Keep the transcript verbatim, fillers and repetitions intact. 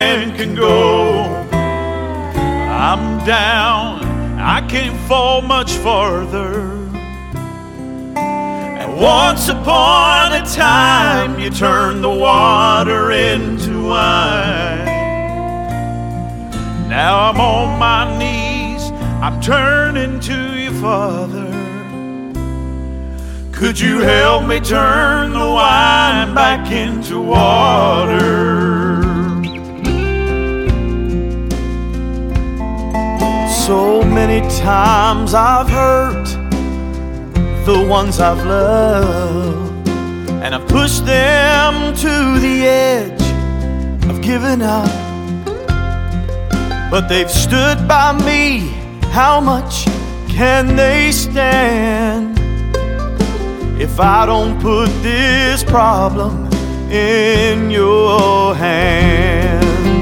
can go. I'm down, I can't fall much farther. And once upon a time, you turned the water into wine. Now I'm on my knees, I'm turning to you, Father. Could you help me turn the wine back into water? So many times I've hurt the ones I've loved, and I've pushed them to the edge of giving up. But they've stood by me, how much can they stand if I don't put this problem in your hands?